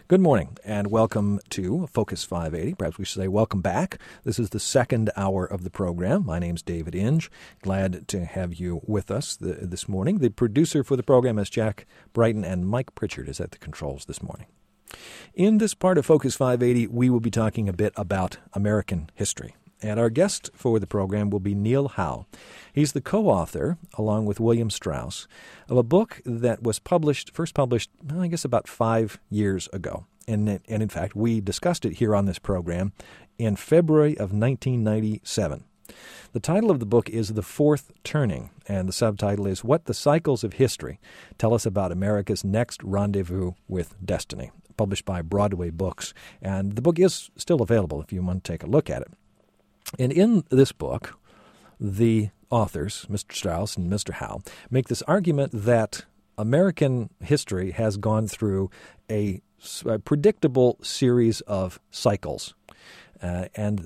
Good morning and welcome to Focus 580. Perhaps we should say welcome back. This is the second hour of the program. My name's David Inge. Glad to have you with us this morning. The producer for the program is Jack Brighton, and Mike Pritchard is at the controls this morning. In this part of Focus 580, we will be talking a bit about American history. And our guest for the program will be Neil Howe. He's the co-author, along with William Strauss, of a book that was first published, I guess, about 5 years ago. And in fact, we discussed it here on this program in February of 1997. The title of the book is The Fourth Turning, and the subtitle is What the Cycles of History Tell Us About America's Next Rendezvous with Destiny, published by Broadway Books. And the book is still available if you want to take a look at it. And in this book, the authors, Mr. Strauss and Mr. Howe, make this argument that American history has gone through a predictable series of cycles. And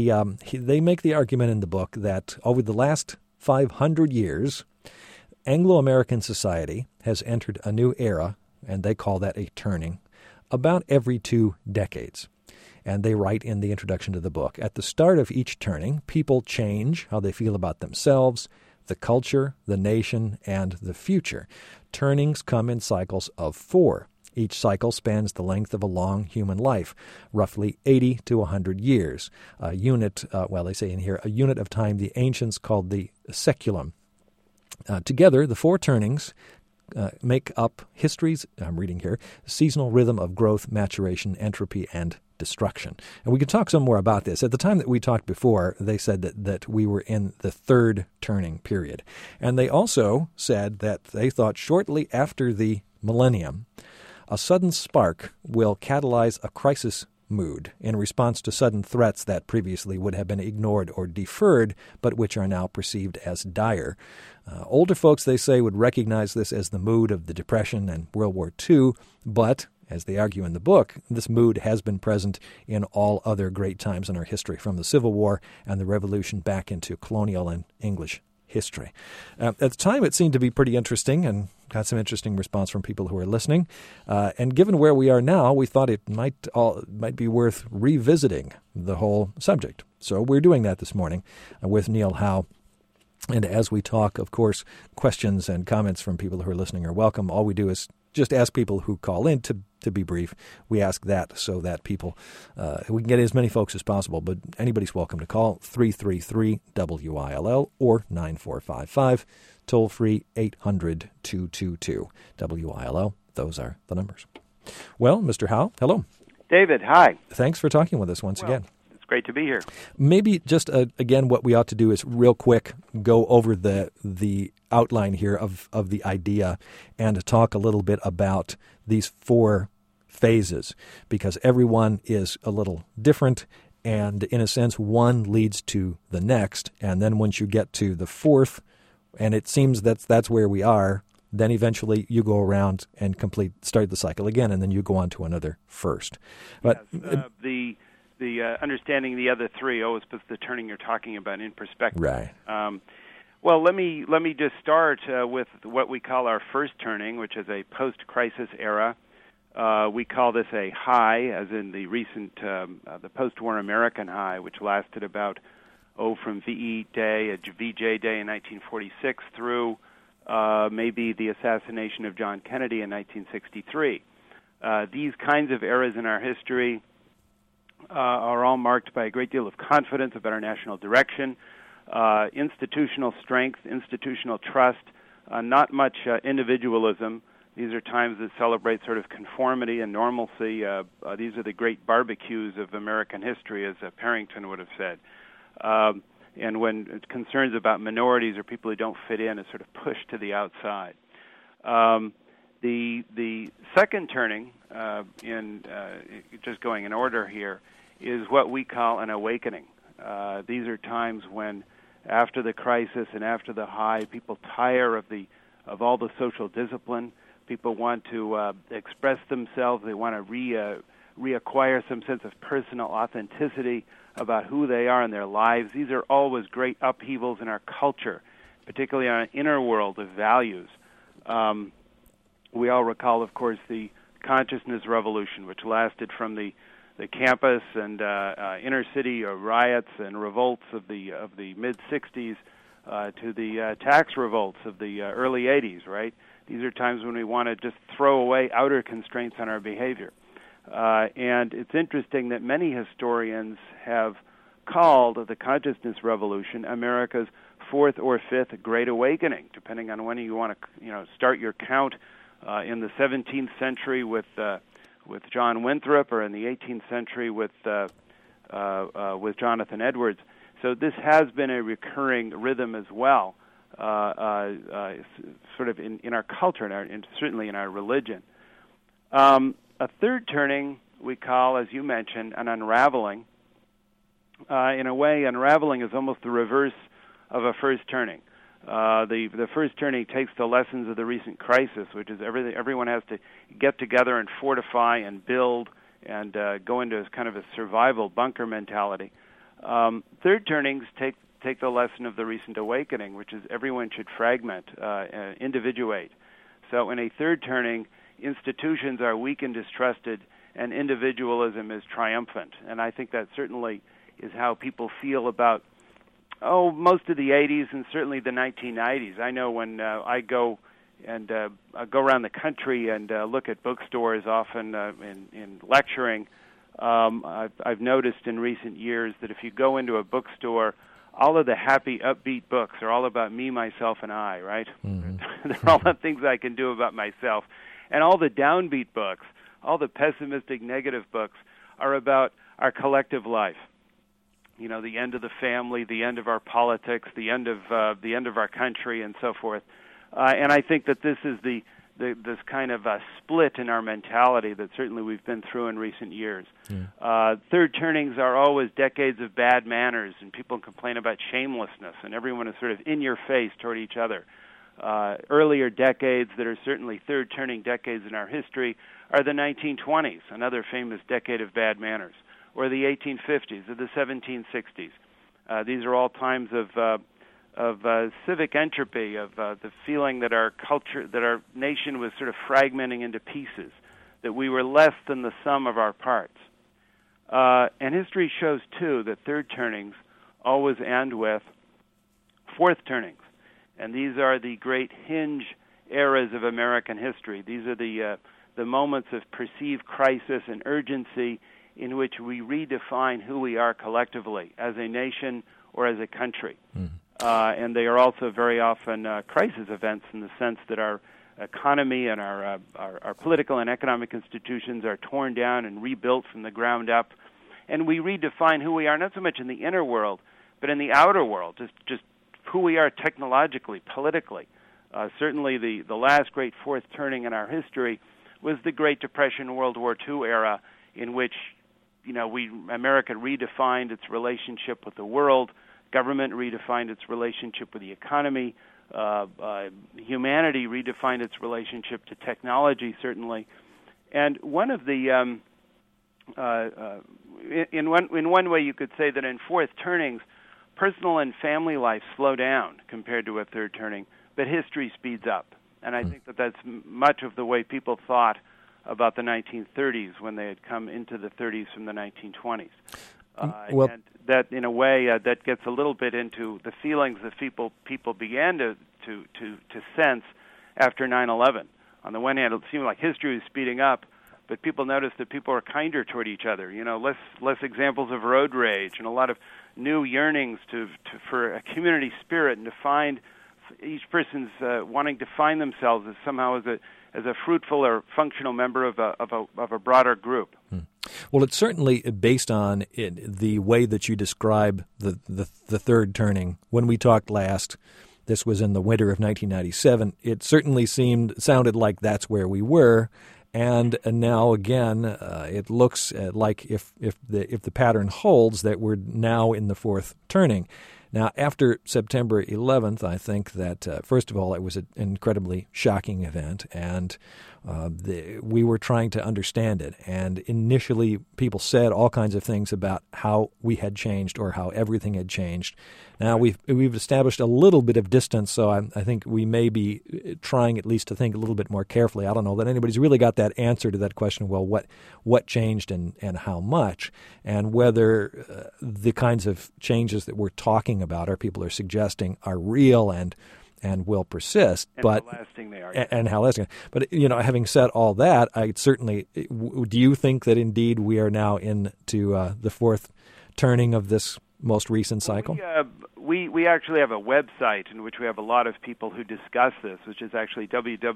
they make the argument in the book that over the last 500 years, Anglo-American society has entered a new era, and they call that a turning, about every 2 decades. And they write in the introduction to the book, at the start of each turning, people change how they feel about themselves, the culture, the nation, and the future. Turnings come in cycles of 4. Each cycle spans the length of a long human life, roughly 80 to 100 years. A unit, they say in here, a unit of time the ancients called the seculum. Together, the 4 turnings make up history's, I'm reading here, seasonal rhythm of growth, maturation, entropy, and destruction. And we can talk some more about this. At the time that we talked before, they said that we were in the 3rd turning period. And they also said that they thought shortly after the millennium, a sudden spark will catalyze a crisis mood in response to sudden threats that previously would have been ignored or deferred, but which are now perceived as dire. Older folks, they say, would recognize this as the mood of the Depression and World War II, but as they argue in the book, this mood has been present in all other great times in our history, from the Civil War and the Revolution back into colonial and English history. At the time, it seemed to be pretty interesting and got some interesting response from people who are listening. And given where we are now, we thought it might be worth revisiting the whole subject. So we're doing that this morning with Neil Howe. And as we talk, of course, questions and comments from people who are listening are welcome. All we do is just ask people who call in to be brief. We ask that so that people, we can get as many folks as possible, but anybody's welcome to call 333-WILL or 9455, toll free 800-222-WILL. Those are the numbers. Well, Mr. Howe, hello. David, hi. Thanks for talking with us once again. It's great to be here. Maybe just, again, what we ought to do is real quick go over the outline here of the idea and talk a little bit about these 4 phases, because everyone is a little different, and in a sense, one leads to the next, and then once you get to the 4th, and it seems that's where we are, then eventually you go around and start the cycle again, and then you go on to another first. But yes, the understanding the other 3 always puts the turning you're talking about in perspective. Right. Well, let me just start with what we call our first turning, which is a post-crisis era. We call this a high, as in the recent the post-war American high, which lasted about from VJ Day in 1946 through maybe the assassination of John Kennedy in 1963. These kinds of eras in our history are all marked by a great deal of confidence about our national direction, institutional strength, institutional trust, not much individualism. These are times that celebrate sort of conformity and normalcy. These are the great barbecues of American history, as Parrington would have said. And when concerns about minorities or people who don't fit in is sort of pushed to the outside. The second turning, just going in order here, is what we call an awakening. These are times when, after the crisis and after the high, people tire of all the social discipline. People want to express themselves. They want to reacquire some sense of personal authenticity about who they are in their lives. These are always great upheavals in our culture, particularly our inner world of values. We all recall, of course, the consciousness revolution, which lasted from the campus and inner city riots and revolts of the mid '60s to the tax revolts of the early '80s. Right? These are times when we want to just throw away outer constraints on our behavior. And it's interesting that many historians have called the consciousness revolution America's fourth or fifth Great Awakening, depending on when you want to start your count. In the 17th century with John Winthrop, or in the 18th century with Jonathan Edwards. So this has been a recurring rhythm as well, sort of in our culture and certainly in our religion. A third turning we call, as you mentioned, an unraveling. In a way, unraveling is almost the reverse of a first turning. The first turning takes the lessons of the recent crisis, which is everyone has to get together and fortify and build and go into kind of a survival bunker mentality. Third turnings take the lesson of the recent awakening, which is everyone should fragment, individuate. So in a third turning, institutions are weak and distrusted, and individualism is triumphant. And I think that certainly is how people feel about most of the 80s and certainly the 1990s. I know when I go around the country and look at bookstores often in lecturing, I've noticed in recent years that if you go into a bookstore, all of the happy, upbeat books are all about me, myself, and I, right? Mm-hmm. They're all the things I can do about myself. And all the downbeat books, all the pessimistic, negative books are about our collective life. You know, the end of the family, the end of our politics, the end of our country, and so forth. And I think that this is this kind of split in our mentality that certainly we've been through in recent years. Yeah. Third turnings are always decades of bad manners, and people complain about shamelessness, and everyone is sort of in your face toward each other. Earlier decades that are certainly third turning decades in our history are the 1920s, another famous decade of bad manners, or the 1850s, or the 1760s. These are all times of civic entropy, of the feeling that our culture, that our nation was sort of fragmenting into pieces, that we were less than the sum of our parts. And history shows, too, that third turnings always end with fourth turnings. And these are the great hinge eras of American history. These are the moments of perceived crisis and urgency in which we redefine who we are collectively as a nation or as a country. And they are also very often crisis events in the sense that our economy and our political and economic institutions are torn down and rebuilt from the ground up. And we redefine who we are, not so much in the inner world, but in the outer world, just who we are technologically, politically. Certainly the last great fourth turning in our history was the Great Depression, World War II era, in which America redefined its relationship with the world, government redefined its relationship with the economy, humanity redefined its relationship to technology, certainly. And one of the in one way you could say that in fourth turnings, personal and family life slow down compared to a third turning, but history speeds up. And I think that that's much of the way people thought about the 1930s when they had come into the 30s from the 1920s. And that, in a way, that gets a little bit into the feelings that people began to sense after 9/11. On the one hand, it seemed like history was speeding up, but people noticed that people were kinder toward each other. Less examples of road rage, and a lot of new yearnings for a community spirit, and to find each person's wanting to find themselves as somehow as a fruitful or functional member of a broader group. Well, it's certainly based on the way that you describe the third turning. When we talked last, this was in the winter of 1997. It certainly sounded like that's where we were, and now again, it looks like if the pattern holds, that we're now in the fourth turning. Now, after September 11th, I think that, first of all, it was an incredibly shocking event, and we were trying to understand it. And initially, people said all kinds of things about how we had changed or how everything had changed. Now we've established a little bit of distance, so I think we may be trying at least to think a little bit more carefully. I don't know that anybody's really got that answer to that question. Well, what changed and how much, and whether the kinds of changes that we're talking about, or people are suggesting, are real and will persist, but how lasting they are, and how lasting. But having said all that, I certainly do. You think that indeed we are now into the fourth turning of this most recent cycle? We actually have a website in which we have a lot of people who discuss this, which is actually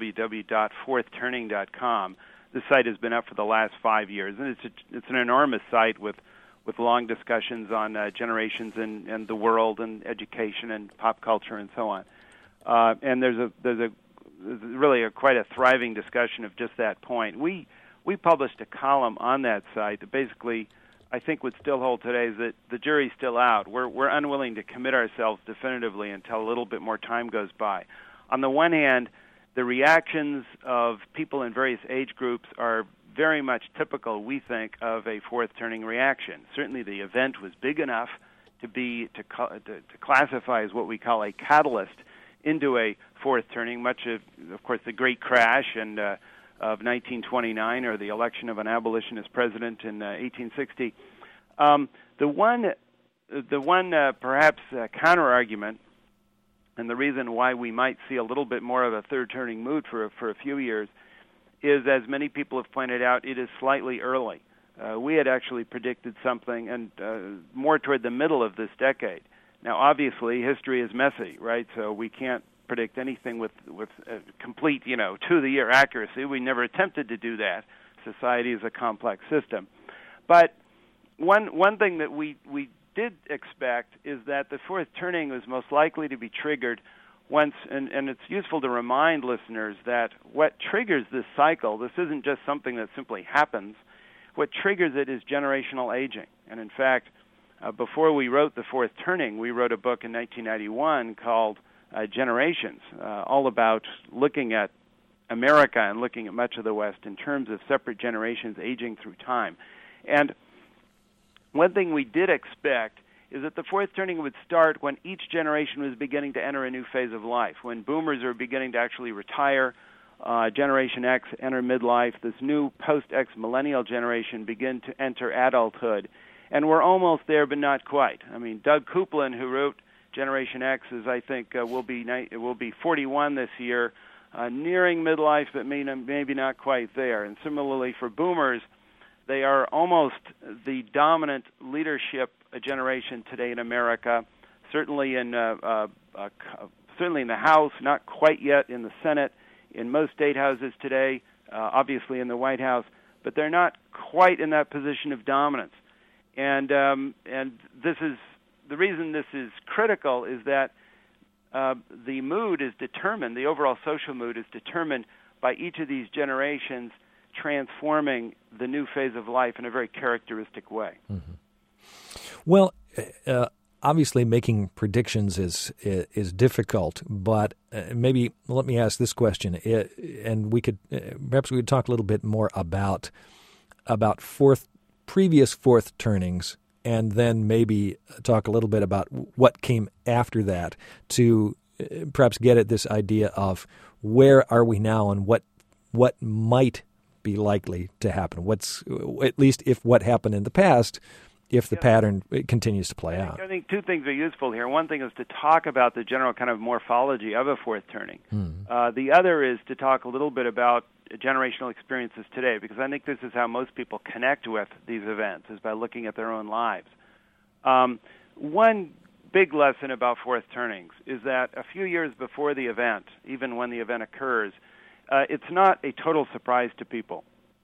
www.fourthturning.com. This site has been up for the last 5 years, and it's an enormous site with long discussions on generations and the world and education and pop culture and so on. And there's really quite a thriving discussion of just that point. We published a column on that site that basically, I think, would still hold today, is that the jury's still out. We're unwilling to commit ourselves definitively until a little bit more time goes by. On the one hand, the reactions of people in various age groups are very much typical, we think, of a fourth turning reaction. Certainly, the event was big enough to classify as what we call a catalyst into a fourth turning, much of course, the Great Crash and of 1929, or the election of an abolitionist president in 1860. The one perhaps counter-argument, and the reason why we might see a little bit more of a third turning mood for a few years, is, as many people have pointed out, it is slightly early. We had actually predicted something, and more toward the middle of this decade. Now, obviously, history is messy, right? So we can't predict anything with complete, to-the-year accuracy. We never attempted to do that. Society is a complex system. But one thing that we did expect is that the fourth turning was most likely to be triggered once, and it's useful to remind listeners that what triggers this cycle, this isn't just something that simply happens. What triggers it is generational aging. And in fact, before we wrote The Fourth Turning, we wrote a book in 1991 called Generations, all about looking at America and looking at much of the West in terms of separate generations aging through time. And one thing we did expect is that the fourth turning would start when each generation was beginning to enter a new phase of life, when boomers are beginning to actually retire, Generation X enter midlife, this new post-X millennial generation begin to enter adulthood. And we're almost there, but not quite. I mean, Doug Kuplin, who wrote Generation X, I think will be 41 this year, nearing midlife, but maybe not quite there. And similarly for boomers, they are almost the dominant leadership generation today in America. Certainly in the House, not quite yet in the Senate. In most state houses today, obviously in the White House, but they're not quite in that position of dominance. And this is the reason this is critical, is that the mood is determined, the overall social mood is determined by each of these generations transforming the new phase of life in a very characteristic way. Mm-hmm. Well, obviously making predictions is difficult, but maybe let me ask this question, and we could perhaps we could talk a little bit more about previous fourth turnings, and then maybe talk a little bit about what came after that to perhaps get at this idea of where are we now and what might be likely to happen. What's, at least if what happened in the past, if the pattern continues to play out. I think two things are useful here. One thing is to talk about the general kind of morphology of a fourth turning. The other is to talk a little bit about generational experiences today, because I think this is how most people connect with these events, is by looking at their own lives. One big lesson about fourth turnings is that a few years before the event, even when the event occurs, it's not a total surprise to people.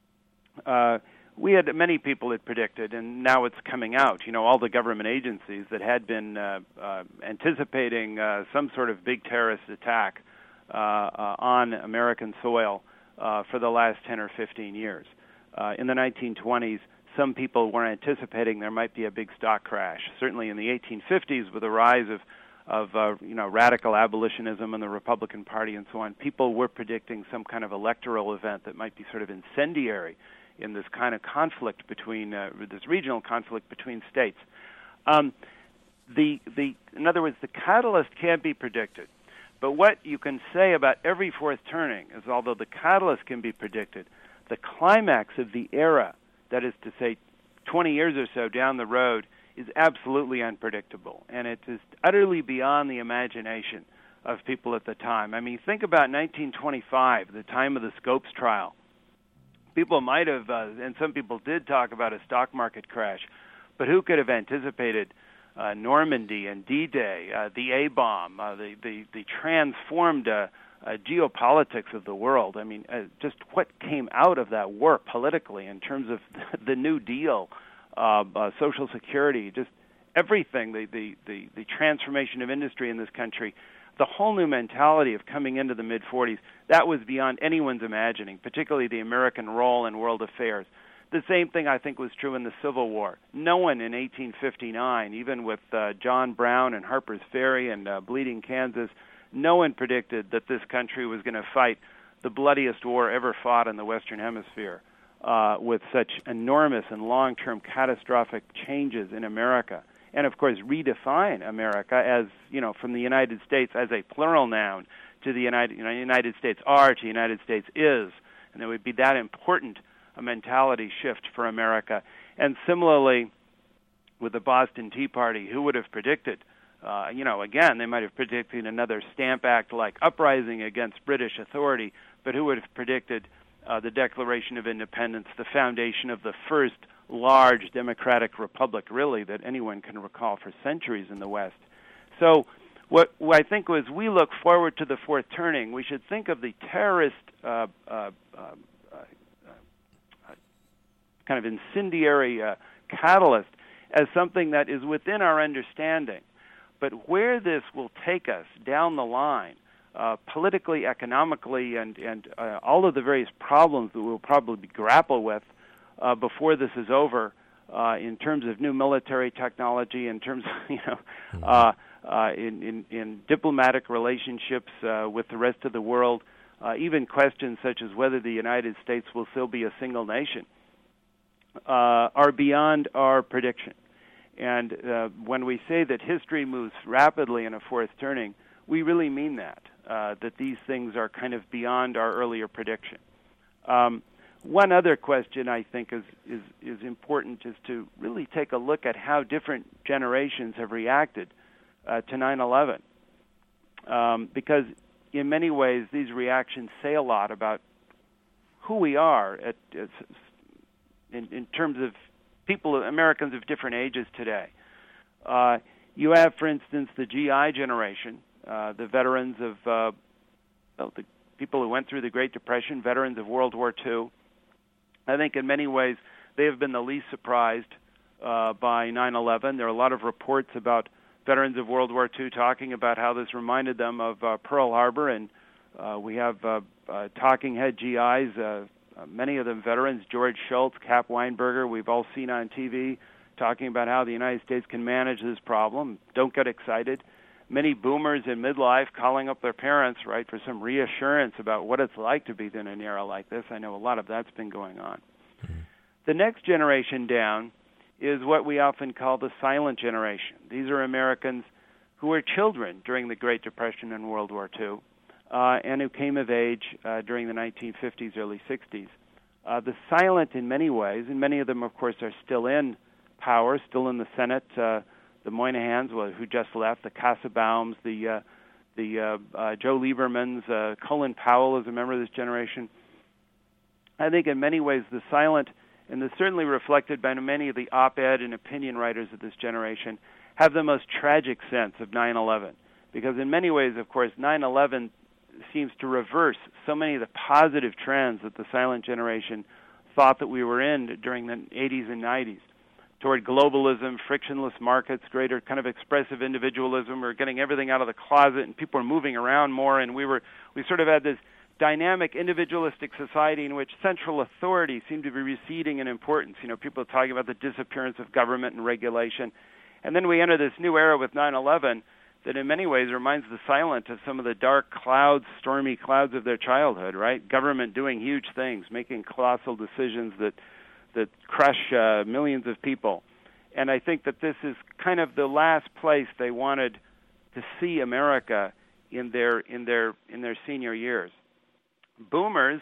Many people had predicted, and now it's coming out, all the government agencies that had been anticipating some sort of big terrorist attack on American soil for the last 10 or 15 years. In the 1920s, some people were anticipating there might be a big stock crash. Certainly in the 1850s, with the rise radical abolitionism in the Republican Party and so on, people were predicting some kind of electoral event that might be sort of incendiary in this kind of conflict between this regional conflict between states. In other words, the catalyst can't be predicted. But what you can say about every fourth turning is, although the catalyst can be predicted, the climax of the era, that is to say 20 years or so down the road, is absolutely unpredictable. And it is utterly beyond the imagination of people at the time. I mean, think about 1925, the time of the Scopes trial. People might have, and some people did talk about a stock market crash, but who could have anticipated Normandy and D-Day, the A-bomb, the transformed geopolitics of the world? I mean, just what came out of that war politically in terms of the New Deal, Social Security, just everything, the transformation of industry in this country, the whole new mentality of coming into the mid-40s, that was beyond anyone's imagining, particularly the American role in world affairs. The same thing, I think, was true in the Civil War. No one in 1859, even with John Brown and Harper's Ferry and Bleeding Kansas, no one predicted that this country was going to fight the bloodiest war ever fought in the Western Hemisphere with such enormous and long-term catastrophic changes in America. And, of course, redefine America as, from the United States as a plural noun to the United States are to United States is. And it would be that important a mentality shift for America. And similarly, with the Boston Tea Party, who would have predicted, again, they might have predicted another Stamp Act-like uprising against British authority, but who would have predicted the Declaration of Independence, the foundation of the first large democratic republic, really, that anyone can recall for centuries in the West. So what I think was, we look forward to the fourth turning, we should think of the terrorist kind of incendiary catalyst as something that is within our understanding. But where this will take us down the line, politically, economically, and all of the various problems that we'll probably grapple with before this is over, in terms of new military technology, in terms of, in diplomatic relationships with the rest of the world, even questions such as whether the United States will still be a single nation, are beyond our prediction. And when we say that history moves rapidly in a fourth turning, we really mean that these things are kind of beyond our earlier prediction. One other question I think is important is to really take a look at how different generations have reacted to 9/11, because in many ways these reactions say a lot about who we are in terms of people, Americans of different ages today. You have, for instance, the GI generation, the veterans of the people who went through the Great Depression, veterans of World War II. I think in many ways they have been the least surprised by 9/11. There are a lot of reports about veterans of World War II talking about how this reminded them of Pearl Harbor, and we have talking head GIs, many of them veterans, George Shultz, Cap Weinberger, we've all seen on TV talking about how the United States can manage this problem. Don't get excited. Many boomers in midlife calling up their parents, right, for some reassurance about what it's like to be in an era like this. I know a lot of that's been going on. Mm-hmm. The next generation down is what we often call the silent generation. These are Americans who were children during the Great Depression and World War II, and who came of age during the 1950s, early 60s. The silent in many ways, and many of them, of course, are still in power, still in the Senate, the Moynahans, who just left, the Kassebaums, the Joe Liebermans, Colin Powell is a member of this generation. I think in many ways the silent, and this certainly reflected by many of the op-ed and opinion writers of this generation, have the most tragic sense of 9/11. Because in many ways, of course, 9/11 seems to reverse so many of the positive trends that the silent generation thought that we were in during the 80s and 90s. Toward globalism, frictionless markets, greater kind of expressive individualism. We're getting everything out of the closet, and people are moving around more, and we sort of had this dynamic, individualistic society in which central authority seemed to be receding in importance. People are talking about the disappearance of government and regulation. And then we enter this new era with 9/11 that in many ways reminds the silent of some of the dark clouds, stormy clouds of their childhood, right? Government doing huge things, making colossal decisions that crush millions of people. And I think that this is kind of the last place they wanted to see America in their senior years. Boomers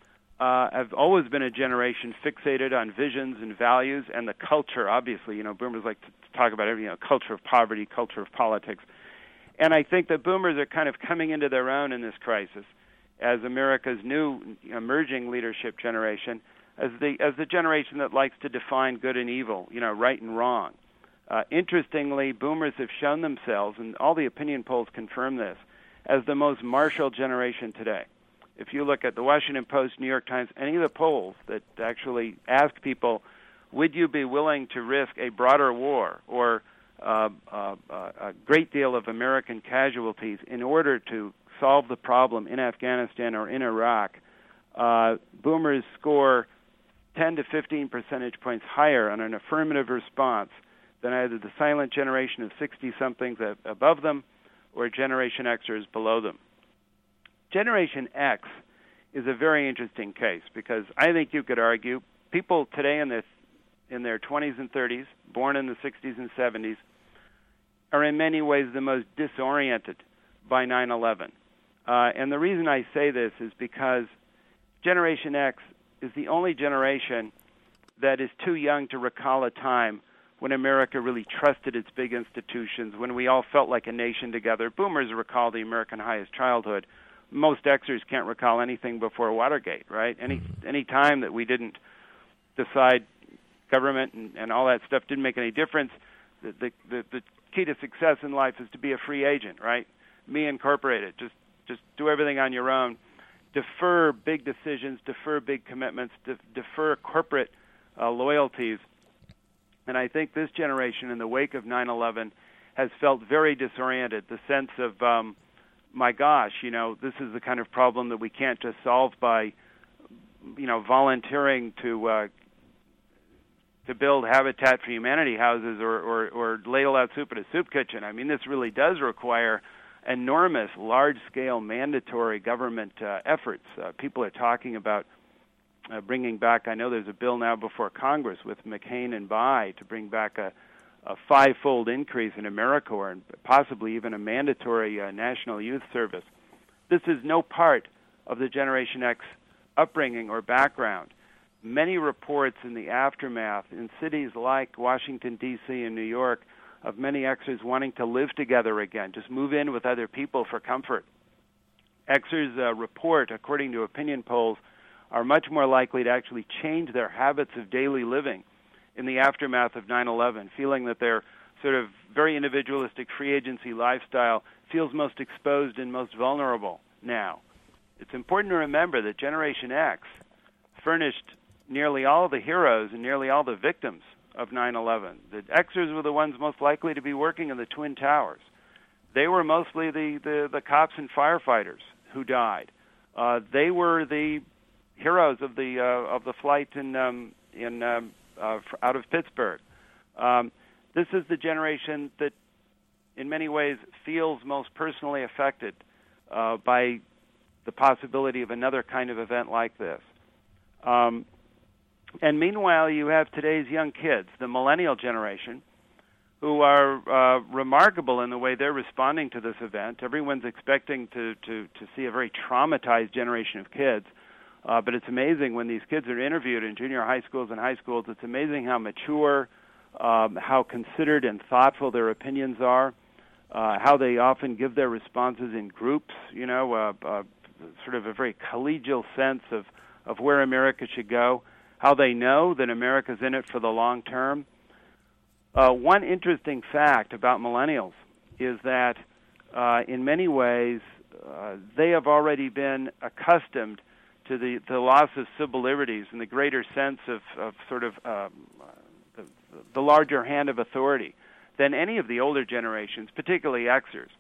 have always been a generation fixated on visions and values and the culture. Obviously, boomers like to talk about everything, culture of poverty, culture of politics. And I think that boomers are kind of coming into their own in this crisis as America's new emerging leadership generation, as the generation that likes to define good and evil, right and wrong. Interestingly, boomers have shown themselves, and all the opinion polls confirm this, as the most martial generation today. If you look at the Washington Post, New York Times, any of the polls that actually ask people, would you be willing to risk a broader war or a great deal of American casualties in order to solve the problem in Afghanistan or in Iraq, boomers score 10 to 15 percentage points higher on an affirmative response than either the silent generation of 60-somethings above them or Generation Xers below them. Generation X is a very interesting case because I think you could argue people today in their 20s and 30s, born in the 60s and 70s, are in many ways the most disoriented by 9/11. And the reason I say this is because Generation X is the only generation that is too young to recall a time when America really trusted its big institutions, when we all felt like a nation together. Boomers recall the American highest childhood. Most Xers can't recall anything before Watergate, right? Any time that we didn't decide government and all that stuff didn't make any difference. The key to success in life is to be a free agent, right? Me Incorporated. Just do everything on your own. Defer big decisions, defer big commitments, defer corporate loyalties. And I think this generation, in the wake of 9/11, has felt very disoriented. The sense of, my gosh, this is the kind of problem that we can't just solve by, volunteering to build Habitat for Humanity houses or ladle out soup at a soup kitchen. I mean, this really does require enormous, large-scale, mandatory government efforts. People are talking about bringing back, I know there's a bill now before Congress with McCain and Bai to bring back a five-fold increase in AmeriCorps and possibly even a mandatory national youth service. This is no part of the Generation X upbringing or background. Many reports in the aftermath in cities like Washington, D.C. and New York of many Xers wanting to live together again, just move in with other people for comfort. Xers report, according to opinion polls, are much more likely to actually change their habits of daily living in the aftermath of 9/11, feeling that their sort of very individualistic free agency lifestyle feels most exposed and most vulnerable now. It's important to remember that Generation X furnished nearly all the heroes and nearly all the victims of 9/11. The Xers were the ones most likely to be working in the Twin Towers. They were mostly the cops and firefighters who died. They were the heroes of the flight out of Pittsburgh. This is the generation that, in many ways, feels most personally affected by the possibility of another kind of event like this. And meanwhile, you have today's young kids, the millennial generation, who are remarkable in the way they're responding to this event. Everyone's expecting to see a very traumatized generation of kids. But it's amazing when these kids are interviewed in junior high schools and high schools, it's amazing how mature, how considered and thoughtful their opinions are, how they often give their responses in groups, sort of a very collegial sense of where America should go, how they know that America's in it for the long term. One interesting fact about millennials is that in many ways they have already been accustomed to the loss of civil liberties and the greater sense of sort of the larger hand of authority than any of the older generations, particularly Xers.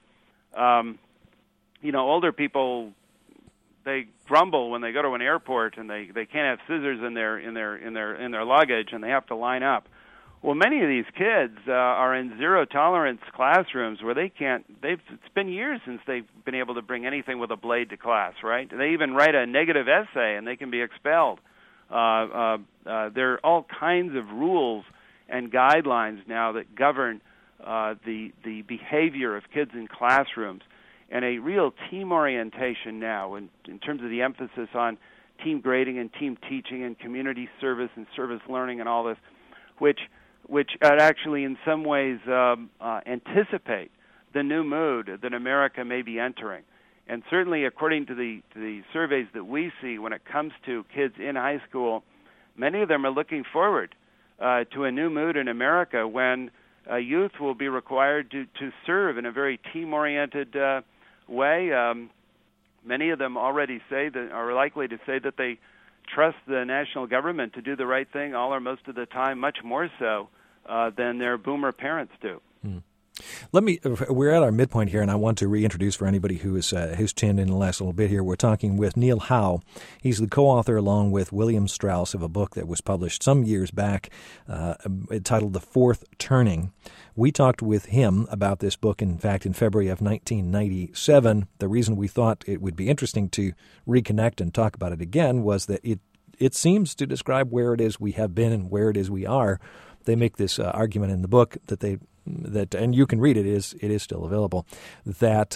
Older people, they grumble when they go to an airport and they can't have scissors in their luggage and they have to line up. Well, many of these kids are in zero-tolerance classrooms where it's been years since they've been able to bring anything with a blade to class, right? They even write a negative essay and they can be expelled. There are all kinds of rules and guidelines now that govern the behavior of kids in classrooms, and a real team orientation now in terms of the emphasis on team grading and team teaching and community service and service learning and all this, which actually in some ways anticipate the new mood that America may be entering. And certainly according to the surveys that we see when it comes to kids in high school, many of them are looking forward to a new mood in America when youth will be required to serve in a very team-oriented way. Many of them already are likely to say that they trust the national government to do the right thing all or most of the time, much more so than their boomer parents do. We're at our midpoint here, and I want to reintroduce for anybody who's tuned in the last little bit here. We're talking with Neil Howe. He's the co-author, along with William Strauss, of a book that was published some years back titled The Fourth Turning. We talked with him about this book, in fact, in February of 1997. The reason we thought it would be interesting to reconnect and talk about it again was that it seems to describe where it is we have been and where it is we are. They make this argument in the book that and you can read it. It is still available. That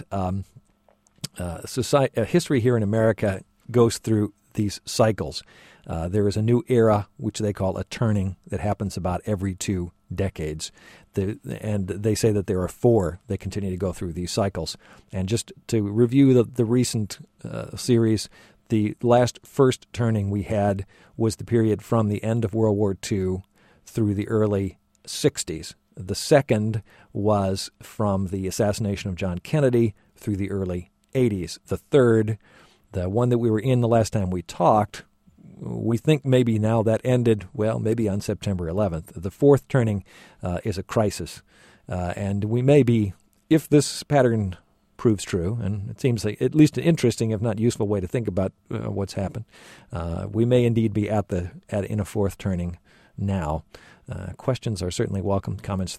history here in America goes through these cycles. There is a new era, which they call a turning, that happens about every 2 decades. And they say that there are 4 that continue to go through these cycles. And just to review the recent series, the first turning we had was the period from the end of World War II through the early 60s. The second was from the assassination of John Kennedy through the early 80s. The third, the one that we were in the last time we talked, we think maybe now that ended, maybe on September 11th. The fourth turning is a crisis. And we may be, if this pattern proves true, and it seems like at least an interesting, if not useful, way to think about what's happened, we may indeed be in a fourth turning now. Questions are certainly welcome. Comments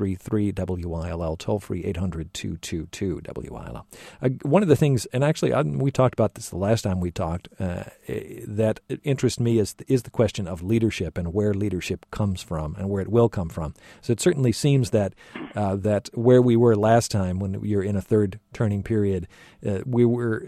333-WILL, toll-free 800-222-WILL. One of the things, and actually we talked about this the last time we talked, that interests me is the question of leadership and where leadership comes from and where it will come from. So it certainly seems that where we were last time when we were in a third turning period, we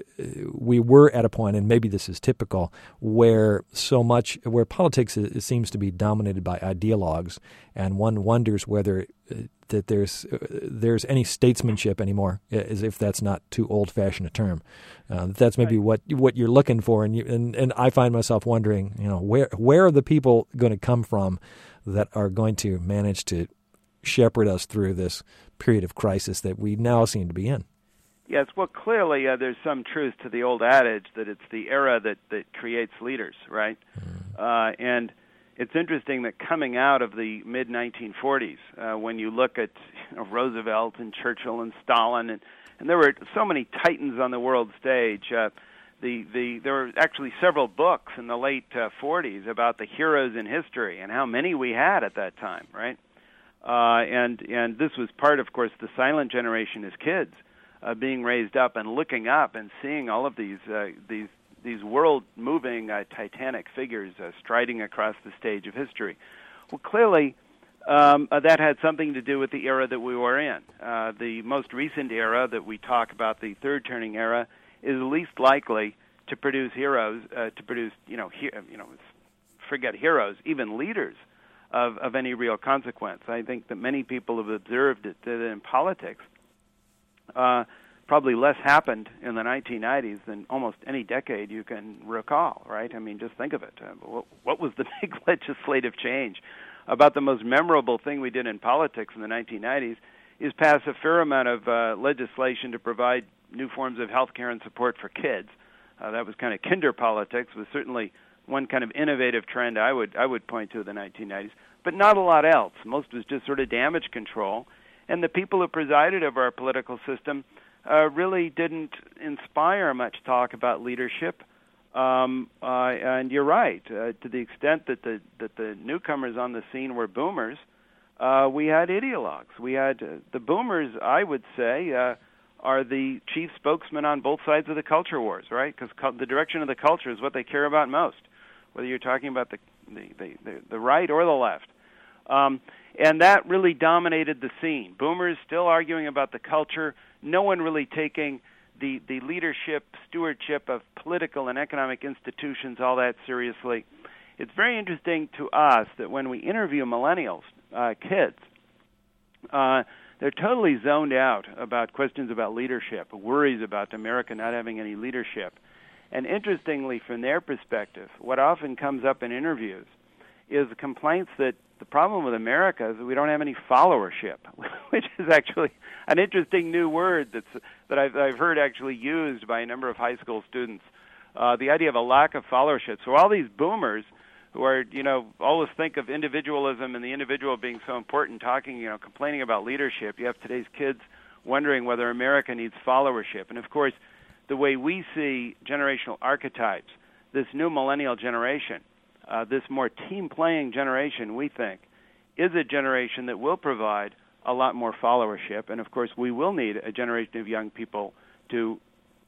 were at a point, and maybe this is typical, where politics seems to be dominated by ideologues, and one wonders whether that there's any statesmanship anymore, as if that's not too old-fashioned a term. That's maybe what you're looking for, and I find myself wondering, where are the people going to come from that are going to manage to shepherd us through this period of crisis that we now seem to be in? Yes, well, clearly there's some truth to the old adage that it's the era that creates leaders, right? And it's interesting that coming out of the mid-1940s, when you look at Roosevelt and Churchill and Stalin, and there were so many titans on the world stage, there were actually several books in the late 40s about the heroes in history and how many we had at that time, right? And this was part, of course, the silent generation as kids, being raised up and looking up and seeing all of these world-moving titanic figures striding across the stage of history. Well, clearly, that had something to do with the era that we were in. The most recent era that we talk about, the third turning era, is least likely to produce heroes, forget heroes, even leaders of any real consequence. I think that many people have observed that in politics, probably less happened in the 1990s than almost any decade you can recall, right? I mean, just think of it. What was the big legislative change? About the most memorable thing we did in politics in the 1990s is pass a fair amount of legislation to provide new forms of health care and support for kids. That was kind of kinder politics, was certainly one kind of innovative trend I would point to in the 1990s, but not a lot else. Most was just sort of damage control. And the people who presided over our political system really didn't inspire much talk about leadership. And you're right, to the extent that the newcomers on the scene were boomers, we had ideologues. We had the boomers, I would say, are the chief spokesmen on both sides of the culture wars, right? Because the direction of the culture is what they care about most, whether you're talking about the right or the left. And that really dominated the scene. Boomers still arguing about the culture, no one really taking the leadership, stewardship of political and economic institutions all that seriously. It's very interesting to us that when we interview millennials, kids, they're totally zoned out about questions about leadership, worries about America not having any leadership. And interestingly, from their perspective, what often comes up in interviews is complaints that the problem with America is that we don't have any followership, which is actually an interesting new word that I've heard actually used by a number of high school students. The idea of a lack of followership. So all these boomers who are, always think of individualism and the individual being so important, complaining about leadership. You have today's kids wondering whether America needs followership. And of course, the way we see generational archetypes, this new millennial generation, this more team-playing generation, we think, is a generation that will provide a lot more followership. And of course, we will need a generation of young people to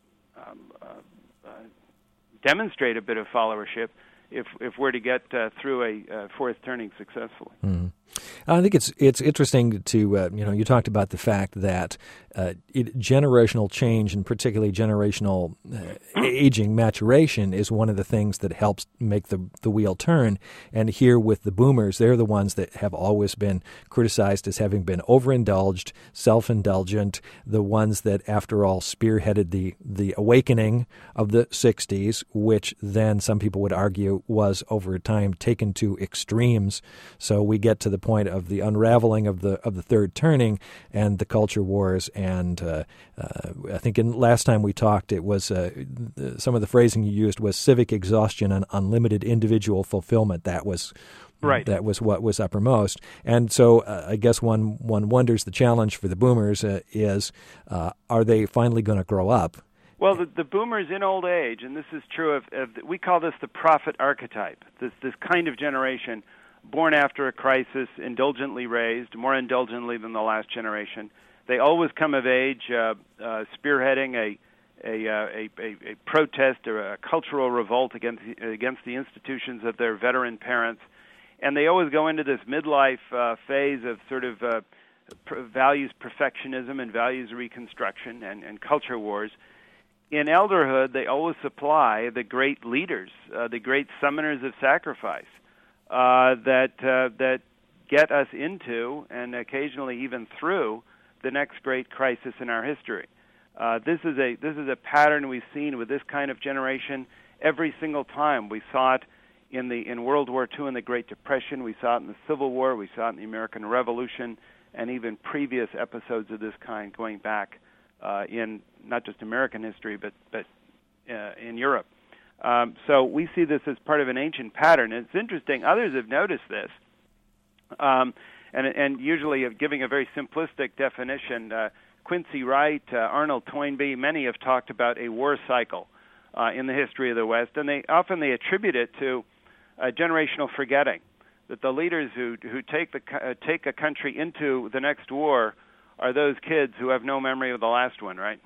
demonstrate a bit of followership if we're to get through a fourth turning successfully. Mm-hmm. I think it's interesting to you talked about the fact that generational change and particularly generational aging maturation is one of the things that helps make the wheel turn. And here with the boomers, they're the ones that have always been criticized as having been overindulged, self-indulgent, the ones that, after all, spearheaded the awakening of the 60s, which then some people would argue was over time taken to extremes. So we get to the point of the unraveling of the third turning and the culture wars. And I think last time we talked, it was some of the phrasing you used was civic exhaustion and unlimited individual fulfillment. That was right. That was what was uppermost. And so I guess one wonders, the challenge for the boomers is, are they finally going to grow up? Well, the boomers in old age, and this is true of we call this the prophet archetype, this kind of generation born after a crisis, indulgently raised, more indulgently than the last generation. They always come of age spearheading a protest or a cultural revolt against the institutions of their veteran parents. And they always go into this midlife phase of sort of values perfectionism and values reconstruction and culture wars. In elderhood, they always supply the great leaders, the great summoners of sacrifice that get us into and occasionally even through the next great crisis in our history. This is a pattern we've seen with this kind of generation every single time. We saw it in World War II and the Great Depression. We saw it in the Civil War. We saw it in the American Revolution, and even previous episodes of this kind going back in not just American history, but in Europe. So we see this as part of an ancient pattern. And it's interesting. Others have noticed this, and usually giving a very simplistic definition. Quincy Wright, Arnold Toynbee, many have talked about a war cycle in the history of the West, and they often attribute it to generational forgetting. That the leaders who take a country into the next war are those kids who have no memory of the last one, right?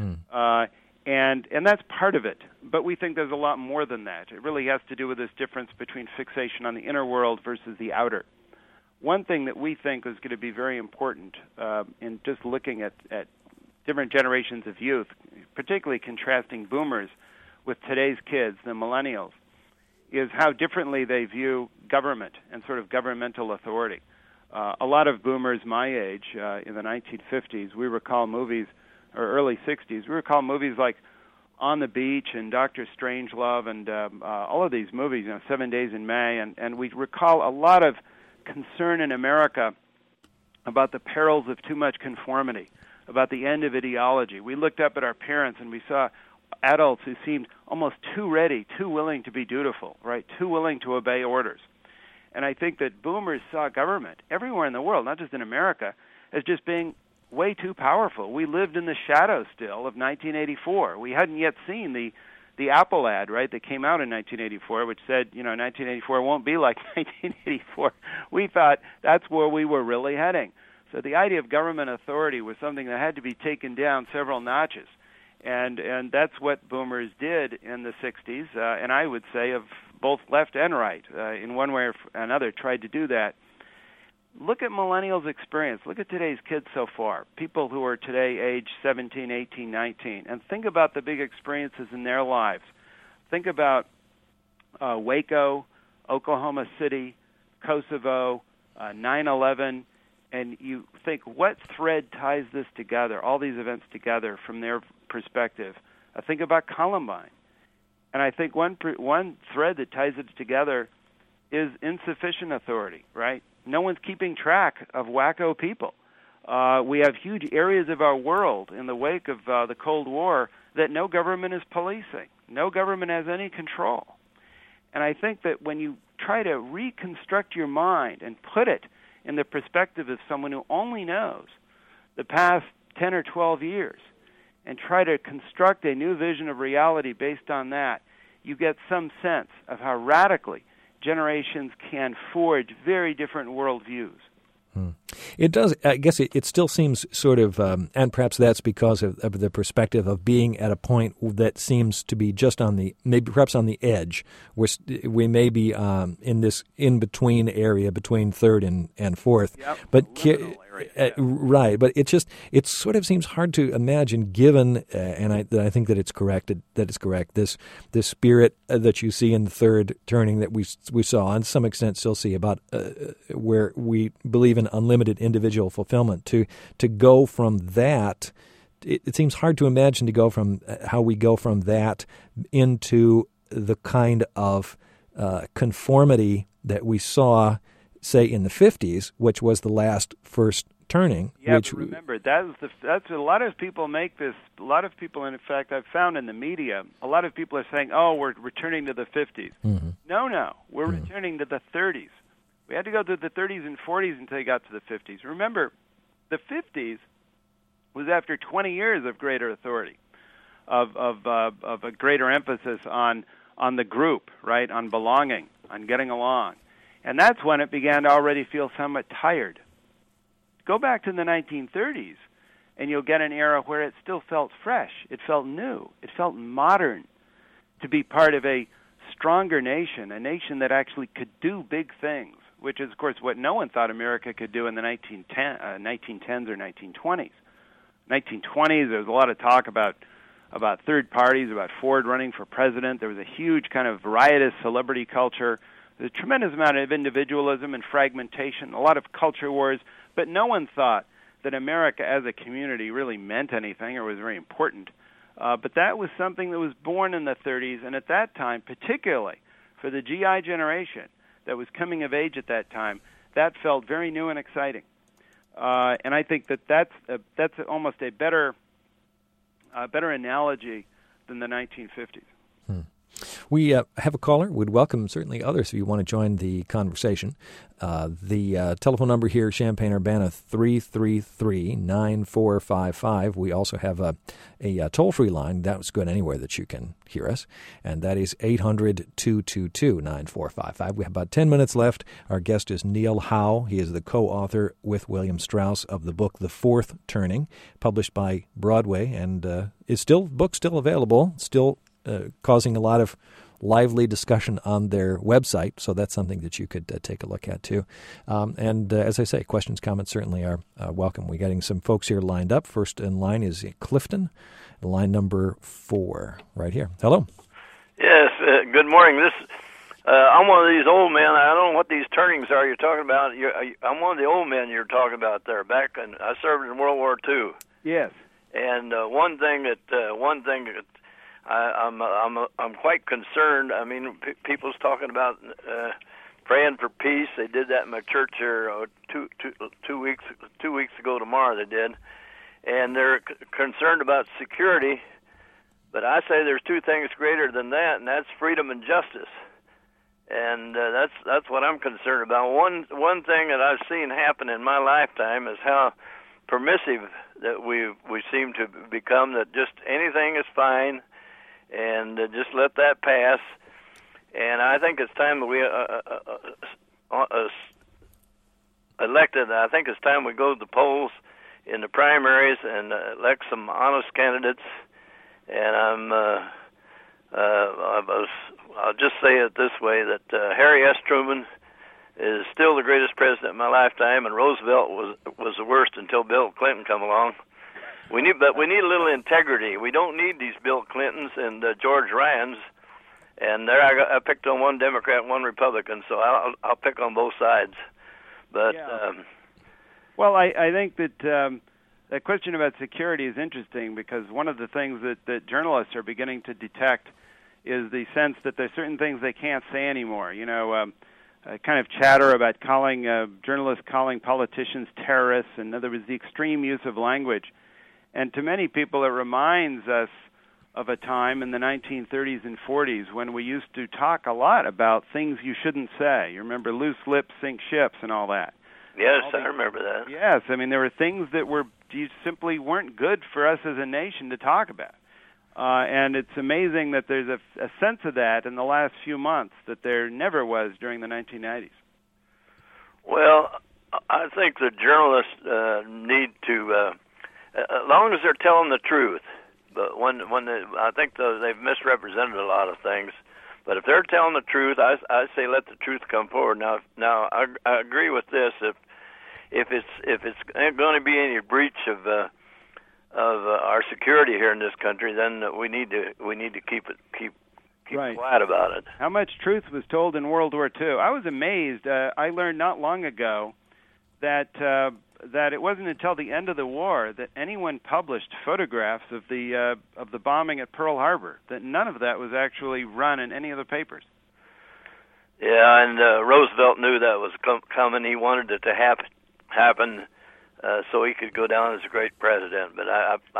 And that's part of it. But we think there's a lot more than that. It really has to do with this difference between fixation on the inner world versus the outer. One thing that we think is going to be very important in just looking at different generations of youth, particularly contrasting boomers with today's kids, the millennials, is how differently they view government and sort of governmental authority. A lot of boomers my age, in the 1950s, we recall movies, or early 60s, we recall movies like On the Beach and Dr. Strangelove and all of these movies, 7 Days in May, and we recall a lot of concern in America about the perils of too much conformity, about the end of ideology. We looked up at our parents and we saw adults who seemed almost too ready, too willing to be dutiful, right? Too willing to obey orders. And I think that boomers saw government everywhere in the world, not just in America, as just being way too powerful. We lived in the shadow still of 1984. We hadn't yet seen the the Apple ad, right, that came out in 1984, which said, 1984 won't be like 1984. We thought that's where we were really heading. So the idea of government authority was something that had to be taken down several notches. And that's what boomers did in the 60s, and I would say of both left and right, in one way or another, tried to do that. Look at millennials' experience. Look at today's kids so far, people who are today age 17, 18, 19, and think about the big experiences in their lives. Think about Waco, Oklahoma City, Kosovo, 9/11, and you think, what thread ties this together, all these events together from their perspective? Think about Columbine. And I think one thread that ties it together is insufficient authority, right? No one's keeping track of wacko people. We have huge areas of our world in the wake of the Cold War that no government is policing. No government has any control. And I think that when you try to reconstruct your mind and put it in the perspective of someone who only knows the past 10 or 12 years and try to construct a new vision of reality based on that, you get some sense of how radically generations can forge very different worldviews. It does. I guess it still seems sort of, and perhaps that's because of the perspective of being at a point that seems to be just on the, maybe perhaps on the edge, where we may be in this in-between area between third and fourth. Yep, but area. Right, but it sort of seems hard to imagine, given, and I think that it's correct, this spirit that you see in the third turning that we saw, and to some extent still see, about where we believe in unlimited individual fulfillment, to go from that. It seems hard to imagine to go from how we go from that into the kind of conformity that we saw, say, in the 50s, which was the last first turning. Yeah, but remember, that's a lot of people make this. A lot of people, in fact, I've found in the media, a lot of people are saying, "Oh, we're returning to the 50s." Mm-hmm. No, we're returning to the 30s. We had to go through the 30s and 40s until you got to the 50s. Remember, the 50s was after 20 years of greater authority, of a greater emphasis on the group, right, on belonging, on getting along. And that's when it began to already feel somewhat tired. Go back to the 1930s, and you'll get an era where it still felt fresh. It felt new. It felt modern to be part of a stronger nation, a nation that actually could do big things, which is, of course, what no one thought America could do in the 1910s or 1920s. 1920s, there was a lot of talk about third parties, about Ford running for president. There was a huge kind of riotous celebrity culture. There's a tremendous amount of individualism and fragmentation, a lot of culture wars, but no one thought that America as a community really meant anything or was very important. But that was something that was born in the 30s, and at that time, particularly for the GI generation that was coming of age at that time, that felt very new and exciting. And I think that's almost a better analogy than the 1950s. We have a caller. We'd welcome certainly others if you want to join the conversation. The telephone number here, Champaign-Urbana, 333-9455. We also have a toll-free line. That's good anywhere that you can hear us, and that is 800-222-9455. We have about 10 minutes left. Our guest is Neil Howe. He is the co-author with William Strauss of the book The Fourth Turning, published by Broadway, and is still available, still causing a lot of lively discussion on their website, so that's something that you could take a look at too. And as I say, questions, comments certainly are welcome. We're getting some folks here lined up. First in line is Clifton, line number 4, right here. Hello. Yes, good morning. I'm one of these old men. I don't know what these turnings are you're talking about. I'm one of the old men you're talking about there. I served in World War II. Yes. And one thing that I'm quite concerned. I mean, people's talking about praying for peace. They did that in my church here 2 weeks ago tomorrow. They did, and they're concerned about security. But I say there's two things greater than that, and that's freedom and justice. And that's what I'm concerned about. One thing that I've seen happen in my lifetime is how permissive that we seem to become. That just anything is fine. and just let that pass. And I think it's time that we elected. I think it's time we go to the polls in the primaries and elect some honest candidates. And I'll just say it this way, that Harry S. Truman is still the greatest president in my lifetime, and Roosevelt was the worst until Bill Clinton come along. We need a little integrity. We don't need these Bill Clintons and George Ryans. And there I picked on one Democrat and one Republican, so I'll pick on both sides. But yeah. Well, I think that that question about security is interesting, because one of the things that journalists are beginning to detect is the sense that there's certain things they can't say anymore. You know, kind of chatter about journalists calling politicians terrorists, and in other words, the extreme use of language. And to many people, it reminds us of a time in the 1930s and 40s when we used to talk a lot about things you shouldn't say. You remember loose lips sink ships and all that. Yes, I remember that. Yes, I mean, there were things that simply weren't good for us as a nation to talk about. And it's amazing that there's a sense of that in the last few months that there never was during the 1990s. Well, I think the journalists need to, as long as they're telling the truth. But I think they've misrepresented a lot of things. But if they're telling the truth, I say let the truth come forward. Now I agree with this. If it's going to be any breach of our security here in this country, then we need to keep right. quiet about it. How much truth was told in World War II? I was amazed. I learned not long ago that it wasn't until the end of the war that anyone published photographs of the bombing at Pearl Harbor. That none of that was actually run in any of the papers. Yeah, and Roosevelt knew that was coming. He wanted it to happen so he could go down as a great president. But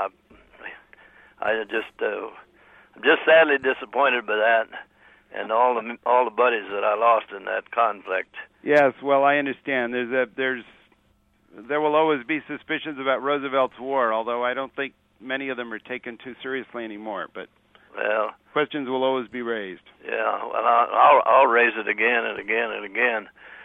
I'm just sadly disappointed by that, and all the buddies that I lost in that conflict. Yes, well, I understand. There will always be suspicions about Roosevelt's war, although I don't think many of them are taken too seriously anymore. But questions will always be raised. Yeah, well, I'll raise it again and again and again.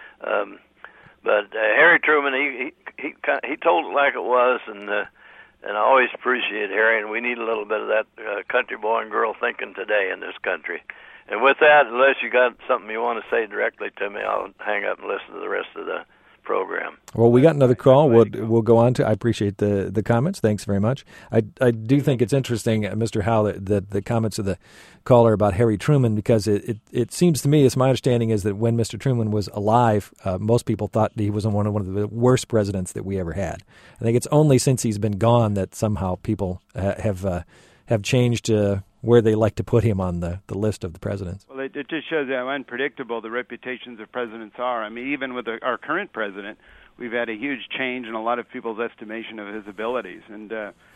But Harry Truman, he told it like it was, and I always appreciate Harry. And we need a little bit of that country boy and girl thinking today in this country. And with that, unless you got something you want to say directly to me, I'll hang up and listen to the rest of the program. Well, we got another call. We'll go on to. I appreciate the comments. Thanks very much. I do think it's interesting, Mr. Howe, that the comments of the caller about Harry Truman, because it seems to me, it's my understanding is that when Mr. Truman was alive, most people thought he was one of the worst presidents that we ever had. I think it's only since he's been gone that somehow people have changed where they like to put him on the list of the presidents. Well, it just shows how unpredictable the reputations of presidents are. I mean, even with our current president, we've had a huge change in a lot of people's estimation of his abilities. And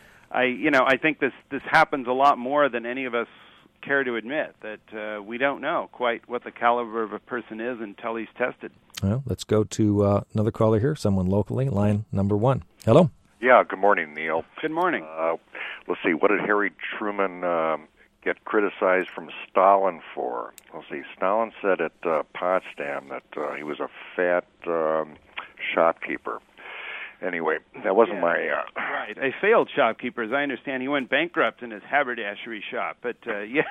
I think this happens a lot more than any of us care to admit, that we don't know quite what the caliber of a person is until he's tested. Well, let's go to another caller here, someone locally, line number 1. Hello. Yeah, good morning, Neil. Good morning. Let's see, what did Harry Truman get criticized from Stalin for? Let's see, Stalin said at Potsdam that he was a fat shopkeeper. Anyway, that wasn't my... Right, a failed shopkeeper, as I understand. He went bankrupt in his haberdashery shop, but yeah,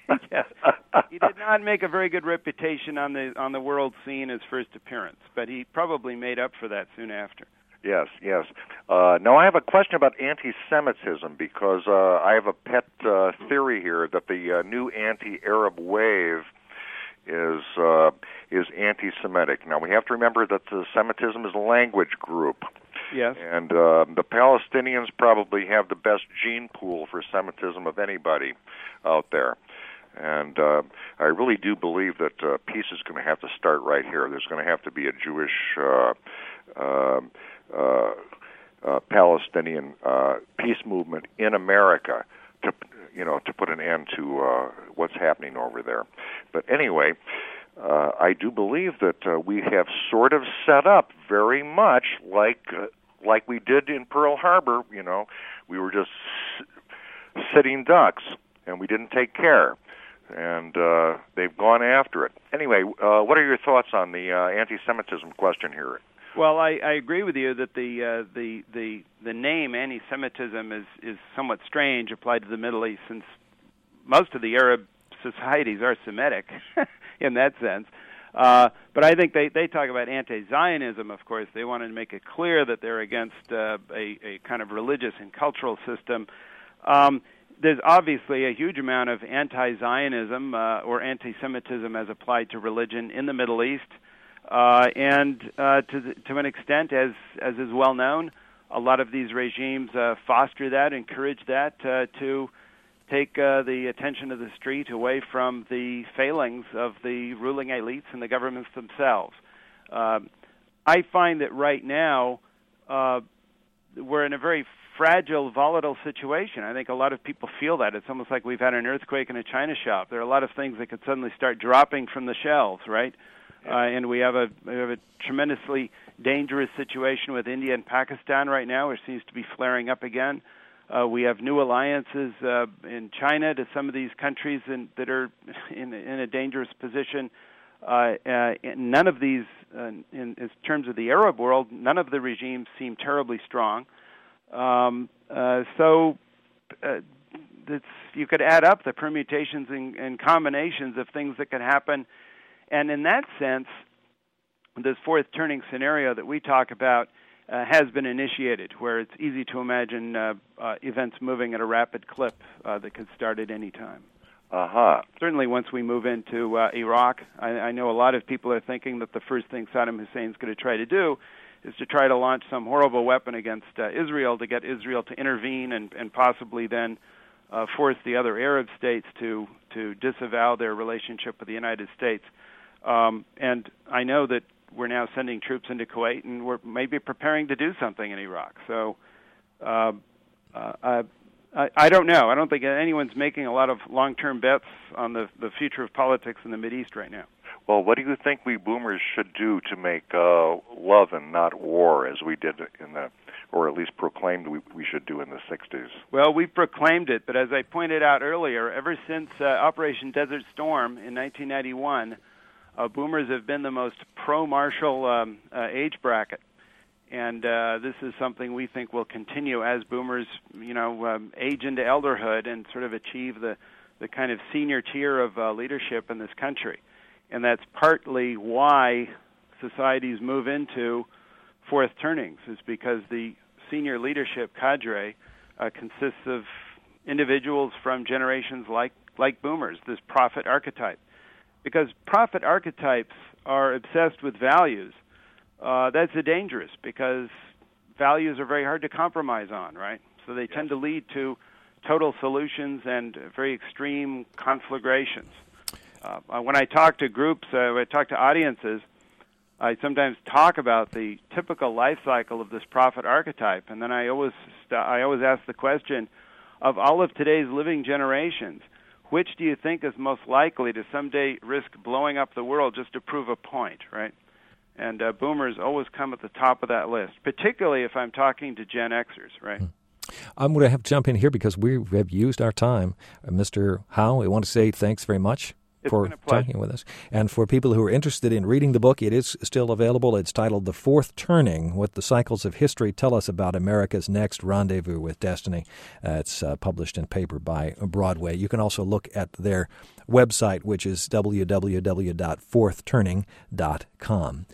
he did not make a very good reputation on the world scene his first appearance, but he probably made up for that soon after. Yes. Now, I have a question about anti-Semitism, because I have a pet theory here that the new anti-Arab wave is anti-Semitic. Now, we have to remember that Semitism is a language group. Yes. And the Palestinians probably have the best gene pool for Semitism of anybody out there. And I really do believe that peace is going to have to start right here. There's going to have to be a Jewish Palestinian peace movement in America to put an end to what's happening over there. But anyway, I do believe that we have sort of set up very much like we did in Pearl Harbor. We were just sitting ducks. and we didn't take care. And they've gone after it. Anyway, what are your thoughts on the anti-Semitism question here? Well, I agree with you that the name anti-Semitism is somewhat strange applied to the Middle East, since most of the Arab societies are Semitic in that sense. But I think they talk about anti-Zionism, of course. They wanted to make it clear that they're against a kind of religious and cultural system. There's obviously a huge amount of anti-Zionism or anti-Semitism as applied to religion in the Middle East. And to an extent, as is well known, a lot of these regimes foster that, encourage that to take the attention of the street away from the failings of the ruling elites and the governments themselves. I find that right now we're in a very fragile, volatile situation. I think a lot of people feel that. It's almost like we've had an earthquake in a china shop. There are a lot of things that could suddenly start dropping from the shelves, right? And we have a tremendously dangerous situation with India and Pakistan right now, which seems to be flaring up again. We have new alliances in China to some of these countries that are in a dangerous position. None of these, in terms of the Arab world, none of the regimes seem terribly strong. So you could add up the permutations and combinations of things that could happen. And in that sense, this fourth turning scenario that we talk about has been initiated, where it's easy to imagine events moving at a rapid clip that could start at any time. Certainly once we move into Iraq, I know a lot of people are thinking that the first thing Saddam Hussein's going to try to do is to try to launch some horrible weapon against Israel to get Israel to intervene and possibly then force the other Arab states to disavow their relationship with the United States. And I know that we're now sending troops into Kuwait, and we're maybe preparing to do something in Iraq. So I don't know. I don't think anyone's making a lot of long-term bets on the future of politics in the Mideast right now. Well, what do you think we boomers should do to make love and not war, as we did or at least proclaimed we should do in the 60s? Well, we proclaimed it, but as I pointed out earlier, ever since Operation Desert Storm in 1991, boomers have been the most pro-Marshall age bracket. And this is something we think will continue as boomers, age into elderhood and sort of achieve the kind of senior tier of leadership in this country. And that's partly why societies move into fourth turnings, is because the senior leadership cadre consists of individuals from generations like boomers, this prophet archetype. Because prophet archetypes are obsessed with values. That's dangerous, because values are very hard to compromise on, right? So they tend to lead to total solutions and very extreme conflagrations. When I talk to groups, when I talk to audiences, I sometimes talk about the typical life cycle of this prophet archetype, and then I always ask the question, of all of today's living generations, which do you think is most likely to someday risk blowing up the world just to prove a point, right? And boomers always come at the top of that list, particularly if I'm talking to Gen Xers, right? I'm going to have to jump in here because we have used our time. Mr. Howe, we want to say thanks very much for talking with us. And for people who are interested in reading the book, it is still available. It's titled The Fourth Turning, What the Cycles of History Tell Us About America's Next Rendezvous with Destiny. It's published in paper by Broadway. You can also look at their website, which is www.fourthturning.com.